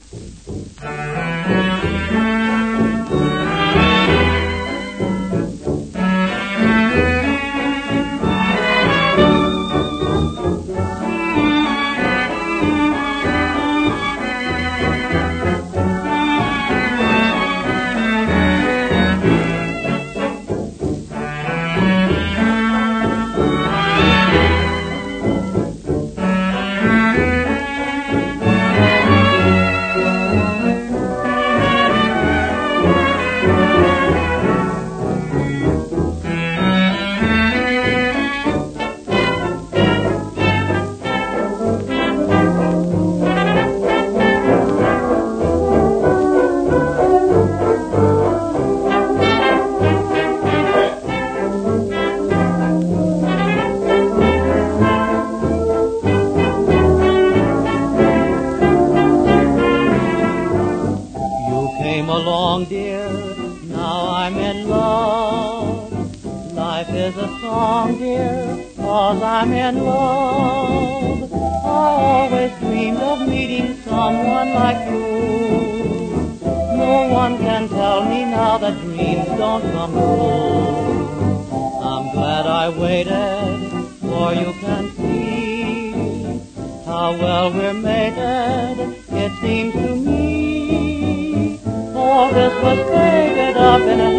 Along, dear, now I'm in love. Life is a song, dear, 'cause I'm in love. I always dreamed of meeting someone like you. No one can tell me now that dreams don't come true. I'm glad I waited, for you can see how well we're mated, it seems to me. All this was faded up in